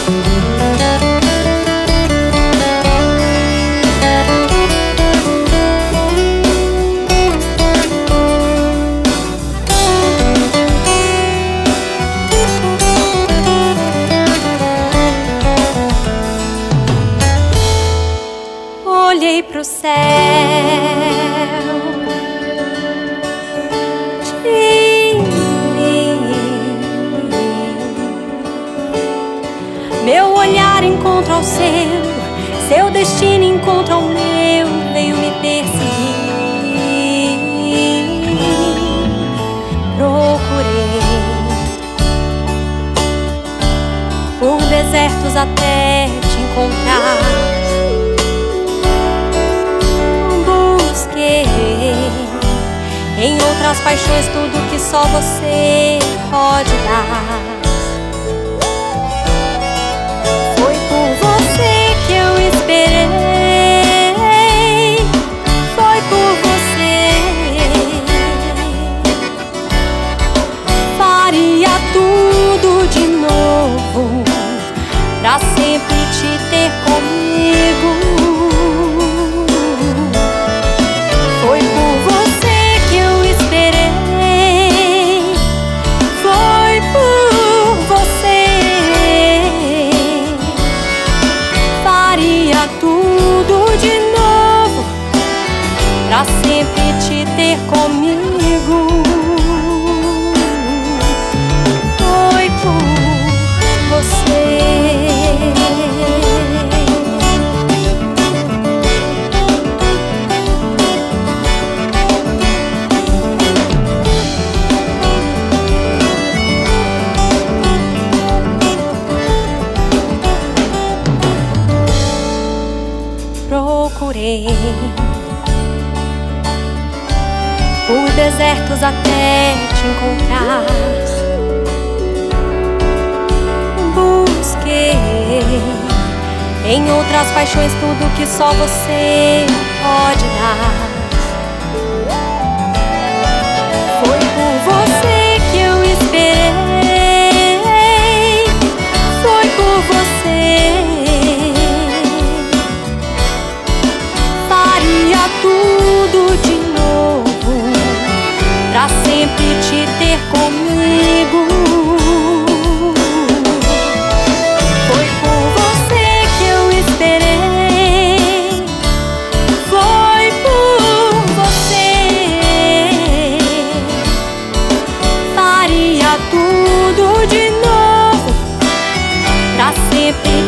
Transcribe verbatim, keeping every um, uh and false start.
Olhei pro céu, te vi. Meu olhar encontra o seu, seu destino encontra o meu, veio me perseguir. Procurei por desertos até te encontrar. Em outras paixões tudo que só você pode dar. Foi por você que eu esperei, foi por você. Faria tudo de novo pra sempre te ter comigo. Foi por você que eu esperei, foi por você. Faria tudo de novo pra sempre te ter comigo. Foi por você. Procurei por desertos até te encontrar. Busquei em outras paixões tudo que só você pode dar. Foi por você que eu esperei, foi por você. Tudo de novo pra sempre te ter comigo. Foi por você que eu esperei, foi por você. Faria tudo de novo pra sempre